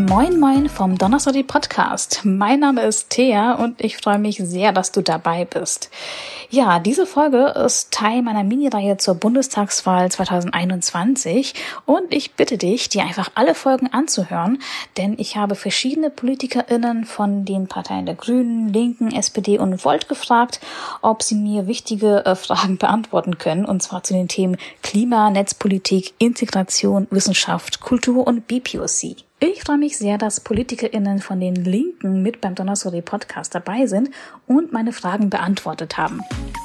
Moin Moin vom Donnerstag Podcast. Mein Name ist Thea und ich freue mich sehr, dass du dabei bist. Ja, diese Folge ist Teil meiner Mini-Reihe zur Bundestagswahl 2021 und ich bitte dich, dir einfach alle Folgen anzuhören, denn ich habe verschiedene PolitikerInnen von den Parteien der Grünen, Linken, SPD und Volt gefragt, ob sie mir wichtige Fragen beantworten können, und zwar zu den Themen Klima, Netzpolitik, Integration, Wissenschaft, Kultur und BPOC. Ich freue mich sehr, dass PolitikerInnen von den Linken mit beim Donnerstag Podcast dabei sind und meine Fragen beantwortet haben.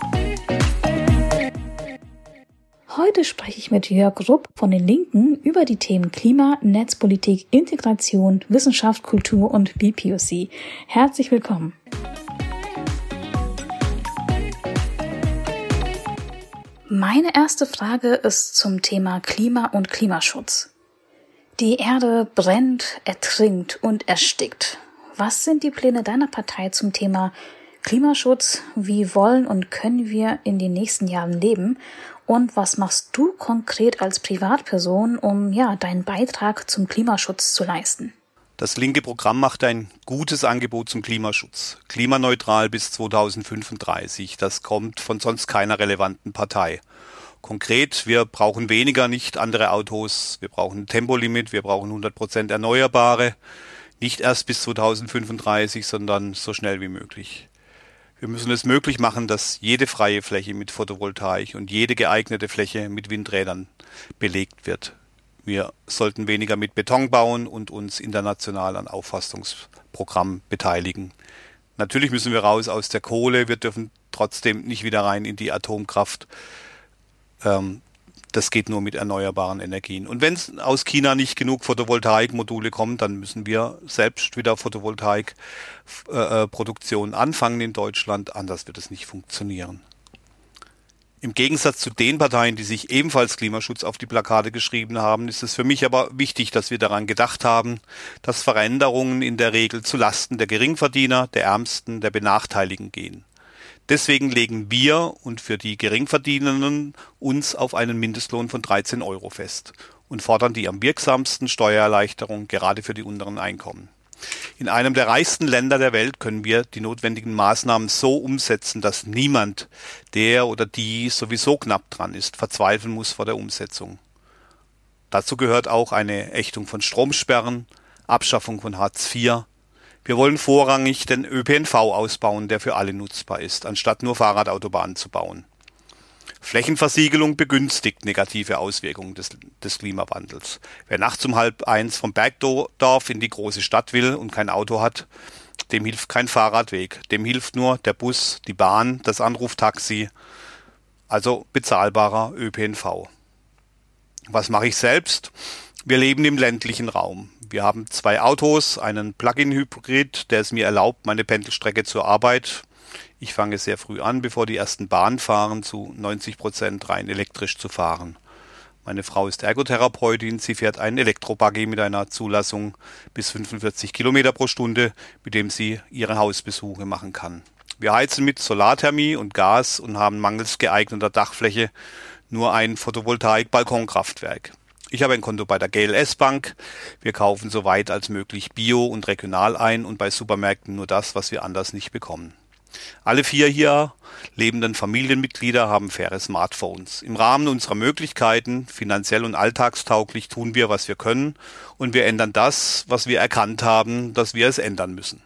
Heute spreche ich mit Jörg Rupp von den Linken über die Themen Klima, Netzpolitik, Integration, Wissenschaft, Kultur und BPOC. Herzlich willkommen. Meine erste Frage ist zum Thema Klima und Klimaschutz. Die Erde brennt, ertrinkt und erstickt. Was sind die Pläne deiner Partei zum Thema Klimaschutz? Wie wollen und können wir in den nächsten Jahren leben? Und was machst du konkret als Privatperson, um deinen Beitrag zum Klimaschutz zu leisten? Das linke Programm macht ein gutes Angebot zum Klimaschutz. Klimaneutral bis 2035. Das kommt von sonst keiner relevanten Partei. Konkret, wir brauchen weniger, nicht andere Autos, wir brauchen ein Tempolimit, wir brauchen 100% Erneuerbare, nicht erst bis 2035, sondern so schnell wie möglich. Wir müssen es möglich machen, dass jede freie Fläche mit Photovoltaik und jede geeignete Fläche mit Windrädern belegt wird. Wir sollten weniger mit Beton bauen und uns international an Aufforstungsprogrammen beteiligen. Natürlich müssen wir raus aus der Kohle, wir dürfen trotzdem nicht wieder rein in die Atomkraft. Das geht nur mit erneuerbaren Energien. Und wenn es aus China nicht genug Photovoltaikmodule kommt, dann müssen wir selbst wieder Photovoltaikproduktion anfangen in Deutschland. Anders wird es nicht funktionieren. Im Gegensatz zu den Parteien, die sich ebenfalls Klimaschutz auf die Plakate geschrieben haben, ist es für mich aber wichtig, dass wir daran gedacht haben, dass Veränderungen in der Regel zu Lasten der Geringverdiener, der Ärmsten, der Benachteiligten gehen. Deswegen legen wir und für die Geringverdienenden uns auf einen Mindestlohn von 13 € fest und fordern die am wirksamsten Steuererleichterung gerade für die unteren Einkommen. In einem der reichsten Länder der Welt können wir die notwendigen Maßnahmen so umsetzen, dass niemand, der oder die sowieso knapp dran ist, verzweifeln muss vor der Umsetzung. Dazu gehört auch eine Ächtung von Stromsperren, Abschaffung von Hartz IV. Wir wollen vorrangig den ÖPNV ausbauen, der für alle nutzbar ist, anstatt nur Fahrradautobahnen zu bauen. Flächenversiegelung begünstigt negative Auswirkungen des Klimawandels. Wer nachts um 12:30 vom Bergdorf in die große Stadt will und kein Auto hat, dem hilft kein Fahrradweg. Dem hilft nur der Bus, die Bahn, das Anruftaxi, also bezahlbarer ÖPNV. Was mache ich selbst? Wir leben im ländlichen Raum. Wir haben 2 Autos, einen Plug-in-Hybrid, der es mir erlaubt, meine Pendelstrecke zur Arbeit, ich fange sehr früh an, bevor die ersten Bahnen fahren, zu 90% rein elektrisch zu fahren. Meine Frau ist Ergotherapeutin, sie fährt einen Elektrobuggy mit einer Zulassung bis 45 Kilometer pro Stunde, mit dem sie ihre Hausbesuche machen kann. Wir heizen mit Solarthermie und Gas und haben mangels geeigneter Dachfläche nur ein Photovoltaik-Balkonkraftwerk. Ich habe ein Konto bei der GLS Bank. Wir kaufen so weit als möglich bio und regional ein und bei Supermärkten nur das, was wir anders nicht bekommen. Alle 4 hier lebenden Familienmitglieder haben faire Smartphones. Im Rahmen unserer Möglichkeiten, finanziell und alltagstauglich, tun wir, was wir können, und wir ändern das, was wir erkannt haben, dass wir es ändern müssen.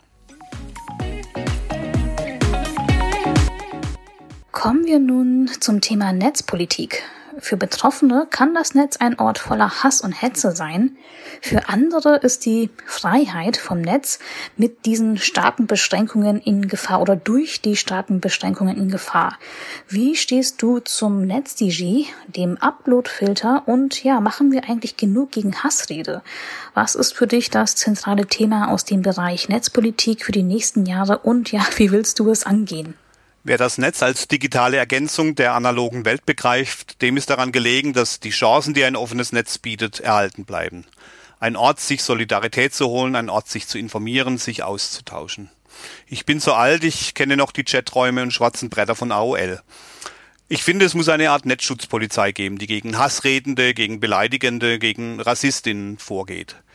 Kommen wir nun zum Thema Netzpolitik. Für Betroffene kann das Netz ein Ort voller Hass und Hetze sein. Für andere ist die Freiheit vom Netz mit diesen starken Beschränkungen in Gefahr oder durch die starken Beschränkungen in Gefahr. Wie stehst du zum NetzDG, dem Uploadfilter und machen wir eigentlich genug gegen Hassrede? Was ist für dich das zentrale Thema aus dem Bereich Netzpolitik für die nächsten Jahre und wie willst du es angehen? Wer das Netz als digitale Ergänzung der analogen Welt begreift, dem ist daran gelegen, dass die Chancen, die ein offenes Netz bietet, erhalten bleiben. Ein Ort, sich Solidarität zu holen, ein Ort, sich zu informieren, sich auszutauschen. Ich bin so alt, ich kenne noch die Chaträume und schwarzen Bretter von AOL. Ich finde, es muss eine Art Netzschutzpolizei geben, die gegen Hassredende, gegen Beleidigende, gegen Rassistinnen vorgeht.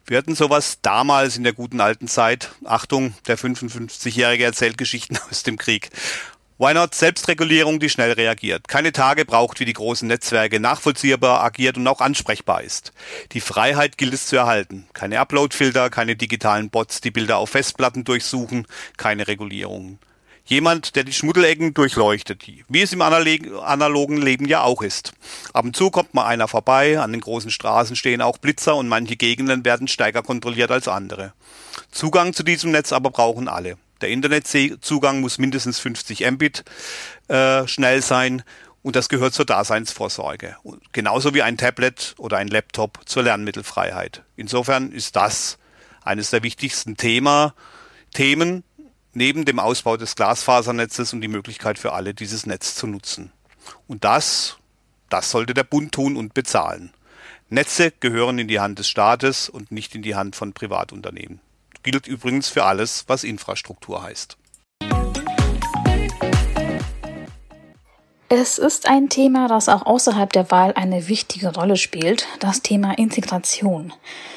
Wir hatten sowas damals in der guten alten Zeit. Achtung, der 55-Jährige erzählt Geschichten aus dem Krieg. Why not? Selbstregulierung, die schnell reagiert, keine Tage braucht wie die großen Netzwerke, nachvollziehbar agiert und auch ansprechbar ist. Die Freiheit gilt es zu erhalten. Keine Upload-Filter, keine digitalen Bots, die Bilder auf Festplatten durchsuchen, keine Regulierungen. Jemand, der die Schmuddelecken durchleuchtet, wie es im analogen Leben ja auch ist. Ab und zu kommt mal einer vorbei, an den großen Straßen stehen auch Blitzer und manche Gegenden werden stärker kontrolliert als andere. Zugang zu diesem Netz aber brauchen alle. Der Internetzugang muss mindestens 50 Mbit schnell sein und das gehört zur Daseinsvorsorge. Genauso wie ein Tablet oder ein Laptop zur Lernmittelfreiheit. Insofern ist das eines der wichtigsten Themen neben dem Ausbau des Glasfasernetzes und die Möglichkeit für alle, dieses Netz zu nutzen. Und das sollte der Bund tun und bezahlen. Netze gehören in die Hand des Staates und nicht in die Hand von Privatunternehmen. Gilt übrigens für alles, was Infrastruktur heißt. Es ist ein Thema, das auch außerhalb der Wahl eine wichtige Rolle spielt, das Thema Integration.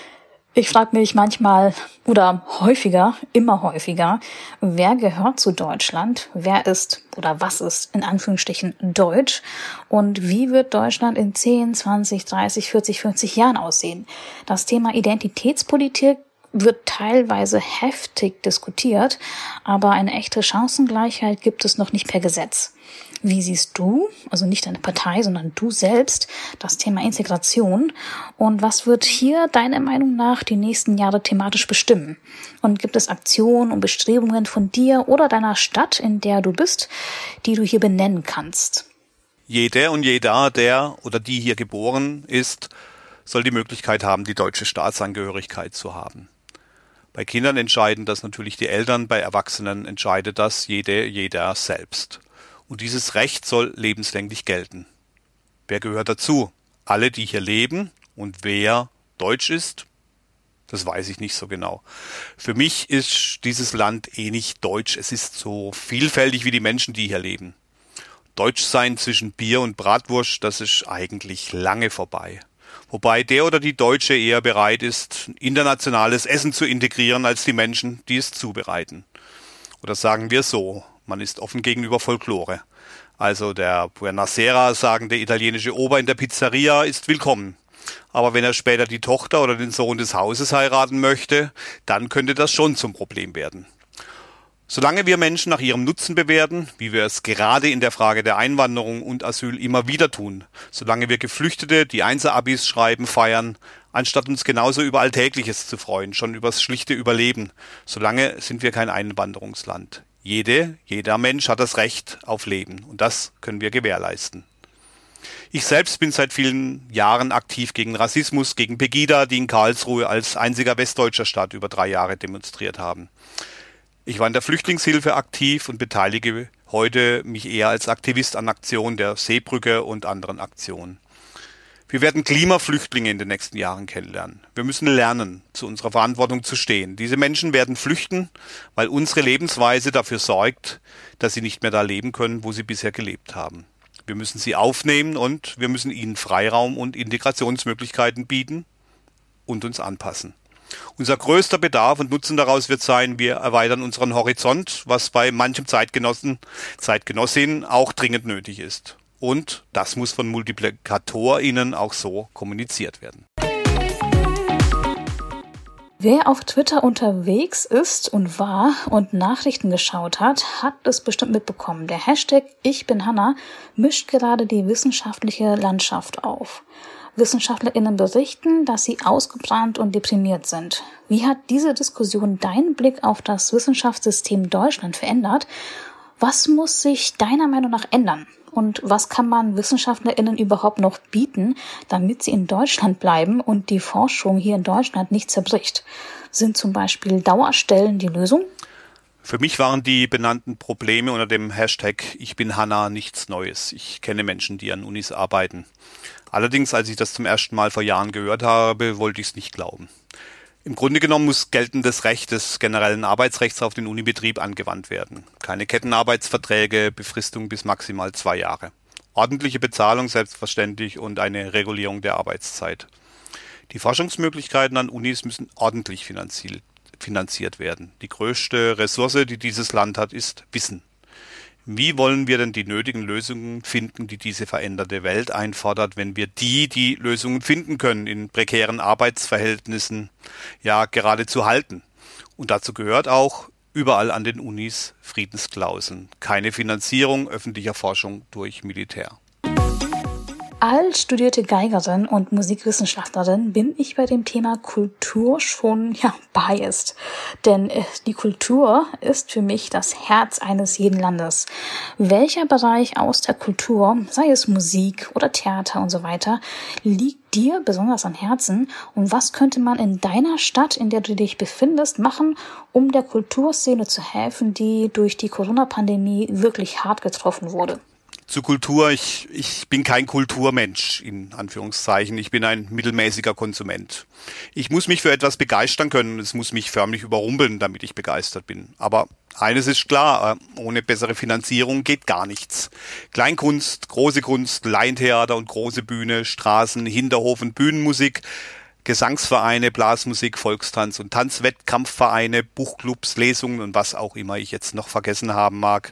Ich frage mich manchmal oder häufiger, immer häufiger, wer gehört zu Deutschland, wer ist oder was ist in Anführungsstrichen deutsch und wie wird Deutschland in 10, 20, 30, 40, 50 Jahren aussehen. Das Thema Identitätspolitik wird teilweise heftig diskutiert, aber eine echte Chancengleichheit gibt es noch nicht per Gesetz. Wie siehst du, also nicht deine Partei, sondern du selbst, das Thema Integration? Und was wird hier deiner Meinung nach die nächsten Jahre thematisch bestimmen? Und gibt es Aktionen und Bestrebungen von dir oder deiner Stadt, in der du bist, die du hier benennen kannst? Jeder und jeder, der oder die hier geboren ist, soll die Möglichkeit haben, die deutsche Staatsangehörigkeit zu haben. Bei Kindern entscheiden das natürlich die Eltern, bei Erwachsenen entscheidet das jeder selbst. Und dieses Recht soll lebenslänglich gelten. Wer gehört dazu? Alle, die hier leben. Und wer deutsch ist? Das weiß ich nicht so genau. Für mich ist dieses Land nicht deutsch. Es ist so vielfältig wie die Menschen, die hier leben. Deutsch sein zwischen Bier und Bratwurst, das ist eigentlich lange vorbei. Wobei der oder die Deutsche eher bereit ist, internationales Essen zu integrieren, als die Menschen, die es zubereiten. Oder sagen wir so, man ist offen gegenüber Folklore. Also der Buonasera sagende italienische Ober in der Pizzeria ist willkommen. Aber wenn er später die Tochter oder den Sohn des Hauses heiraten möchte, dann könnte das schon zum Problem werden. Solange wir Menschen nach ihrem Nutzen bewerten, wie wir es gerade in der Frage der Einwanderung und Asyl immer wieder tun, solange wir Geflüchtete, die Einser-Abis schreiben, feiern, anstatt uns genauso über Alltägliches zu freuen, schon übers schlichte Überleben, solange sind wir kein Einwanderungsland. Jeder Mensch hat das Recht auf Leben und das können wir gewährleisten. Ich selbst bin seit vielen Jahren aktiv gegen Rassismus, gegen Pegida, die in Karlsruhe als einziger westdeutscher Stadt über 3 Jahre demonstriert haben. Ich war in der Flüchtlingshilfe aktiv und beteilige heute mich eher als Aktivist an Aktionen der Seebrücke und anderen Aktionen. Wir werden Klimaflüchtlinge in den nächsten Jahren kennenlernen. Wir müssen lernen, zu unserer Verantwortung zu stehen. Diese Menschen werden flüchten, weil unsere Lebensweise dafür sorgt, dass sie nicht mehr da leben können, wo sie bisher gelebt haben. Wir müssen sie aufnehmen und wir müssen ihnen Freiraum und Integrationsmöglichkeiten bieten und uns anpassen. Unser größter Bedarf und Nutzen daraus wird sein, wir erweitern unseren Horizont, was bei manchem Zeitgenossin auch dringend nötig ist. Und das muss von MultiplikatorInnen auch so kommuniziert werden. Wer auf Twitter unterwegs ist und war und Nachrichten geschaut hat, hat es bestimmt mitbekommen. Der Hashtag Ich bin Hanna mischt gerade die wissenschaftliche Landschaft auf. WissenschaftlerInnen berichten, dass sie ausgebrannt und deprimiert sind. Wie hat diese Diskussion deinen Blick auf das Wissenschaftssystem Deutschland verändert? Was muss sich deiner Meinung nach ändern? Und was kann man WissenschaftlerInnen überhaupt noch bieten, damit sie in Deutschland bleiben und die Forschung hier in Deutschland nicht zerbricht? Sind zum Beispiel Dauerstellen die Lösung? Für mich waren die benannten Probleme unter dem Hashtag Ich bin Hanna nichts Neues. Ich kenne Menschen, die an Unis arbeiten. Allerdings, als ich das zum ersten Mal vor Jahren gehört habe, wollte ich es nicht glauben. Im Grunde genommen muss geltendes Recht des generellen Arbeitsrechts auf den Unibetrieb angewandt werden. Keine Kettenarbeitsverträge, Befristung bis maximal 2 Jahre. Ordentliche Bezahlung selbstverständlich und eine Regulierung der Arbeitszeit. Die Forschungsmöglichkeiten an Unis müssen ordentlich finanziert werden. Die größte Ressource, die dieses Land hat, ist Wissen. Wie wollen wir denn die nötigen Lösungen finden, die diese veränderte Welt einfordert, wenn wir die Lösungen finden können, in prekären Arbeitsverhältnissen ja geradezu halten? Und dazu gehört auch überall an den Unis Friedensklauseln. Keine Finanzierung öffentlicher Forschung durch Militär. Als studierte Geigerin und Musikwissenschaftlerin bin ich bei dem Thema Kultur schon biased. Denn die Kultur ist für mich das Herz eines jeden Landes. Welcher Bereich aus der Kultur, sei es Musik oder Theater und so weiter, liegt dir besonders am Herzen? Und was könnte man in deiner Stadt, in der du dich befindest, machen, um der Kulturszene zu helfen, die durch die Corona-Pandemie wirklich hart getroffen wurde? Zu Kultur, ich bin kein Kulturmensch, in Anführungszeichen. Ich bin ein mittelmäßiger Konsument. Ich muss mich für etwas begeistern können. Es muss mich förmlich überrumpeln, damit ich begeistert bin. Aber eines ist klar, ohne bessere Finanzierung geht gar nichts. Kleinkunst, große Kunst, Laientheater und große Bühne, Straßen, Hinterhof und Bühnenmusik, Gesangsvereine, Blasmusik, Volkstanz und Tanzwettkampfvereine, Buchclubs, Lesungen und was auch immer ich jetzt noch vergessen haben mag.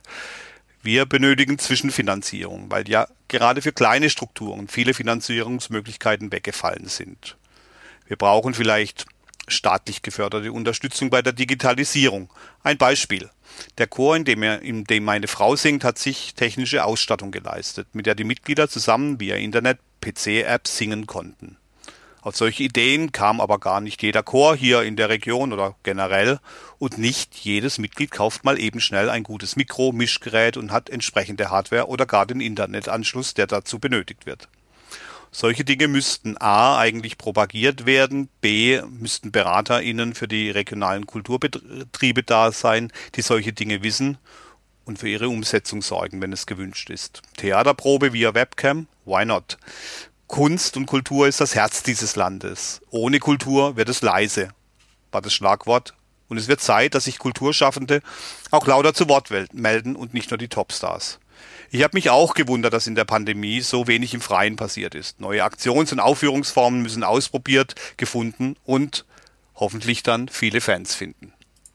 Wir benötigen Zwischenfinanzierung, weil ja gerade für kleine Strukturen viele Finanzierungsmöglichkeiten weggefallen sind. Wir brauchen vielleicht staatlich geförderte Unterstützung bei der Digitalisierung. Ein Beispiel. Der Chor, in dem meine Frau singt, hat sich technische Ausstattung geleistet, mit der die Mitglieder zusammen via Internet, PC-App singen konnten. Auf solche Ideen kam aber gar nicht jeder Chor hier in der Region oder generell und nicht jedes Mitglied kauft mal eben schnell ein gutes Mikro, Mischgerät und hat entsprechende Hardware oder gar den Internetanschluss, der dazu benötigt wird. Solche Dinge müssten a. eigentlich propagiert werden, b. müssten BeraterInnen für die regionalen Kulturbetriebe da sein, die solche Dinge wissen und für ihre Umsetzung sorgen, wenn es gewünscht ist. Theaterprobe via Webcam? Why not? Kunst und Kultur ist das Herz dieses Landes. Ohne Kultur wird es leise, war das Schlagwort. Und es wird Zeit, dass sich Kulturschaffende auch lauter zu Wort melden und nicht nur die Topstars. Ich habe mich auch gewundert, dass in der Pandemie so wenig im Freien passiert ist. Neue Aktions- und Aufführungsformen müssen ausprobiert, gefunden und hoffentlich dann viele Fans finden.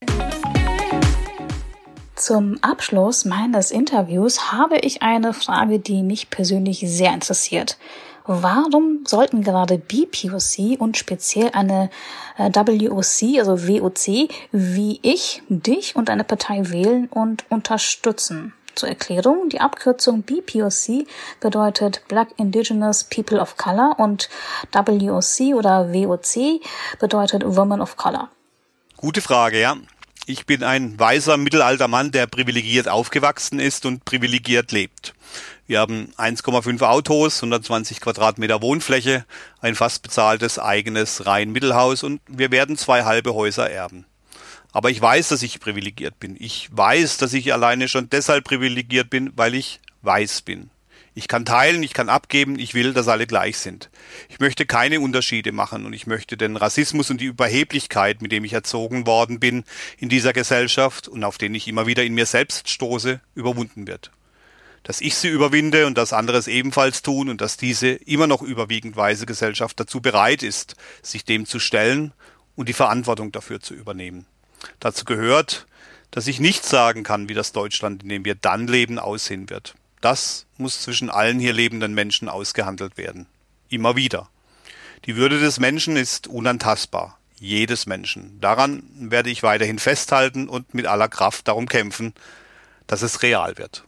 Zum Abschluss meines Interviews habe ich eine Frage, die mich persönlich sehr interessiert. Warum sollten gerade BPOC und speziell eine WOC, also WOC, wie ich, dich und eine Partei wählen und unterstützen? Zur Erklärung, die Abkürzung BPOC bedeutet Black Indigenous People of Color und WOC oder WOC bedeutet Women of Color. Gute Frage, ja. Ich bin ein weißer, mittelalter Mann, der privilegiert aufgewachsen ist und privilegiert lebt. Wir haben 1,5 Autos, 120 Quadratmeter Wohnfläche, ein fast bezahltes eigenes Reihenmittelhaus und wir werden 2 halbe Häuser erben. Aber ich weiß, dass ich privilegiert bin. Ich weiß, dass ich alleine schon deshalb privilegiert bin, weil ich weiß bin. Ich kann teilen, ich kann abgeben, ich will, dass alle gleich sind. Ich möchte keine Unterschiede machen und ich möchte den Rassismus und die Überheblichkeit, mit dem ich erzogen worden bin in dieser Gesellschaft und auf den ich immer wieder in mir selbst stoße, überwunden wird. Dass ich sie überwinde und dass andere es ebenfalls tun und dass diese immer noch überwiegend weiße Gesellschaft dazu bereit ist, sich dem zu stellen und die Verantwortung dafür zu übernehmen. Dazu gehört, dass ich nicht sagen kann, wie das Deutschland, in dem wir dann leben, aussehen wird. Das muss zwischen allen hier lebenden Menschen ausgehandelt werden. Immer wieder. Die Würde des Menschen ist unantastbar. Jedes Menschen. Daran werde ich weiterhin festhalten und mit aller Kraft darum kämpfen, dass es real wird.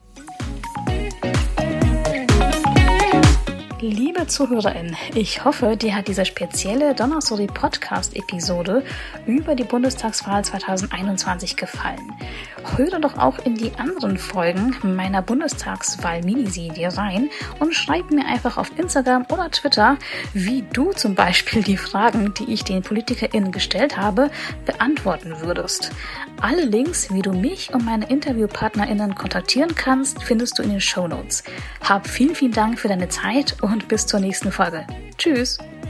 Liebe ZuhörerInnen, ich hoffe, dir hat diese spezielle Donnerstory-Podcast-Episode über die Bundestagswahl 2021 gefallen. Höre doch auch in die anderen Folgen meiner Bundestagswahl-Miniserie rein und schreib mir einfach auf Instagram oder Twitter, wie du zum Beispiel die Fragen, die ich den PolitikerInnen gestellt habe, beantworten würdest. Alle Links, wie du mich und meine InterviewpartnerInnen kontaktieren kannst, findest du in den Shownotes. Hab vielen Dank für deine Zeit und bis zur nächsten Folge. Tschüss!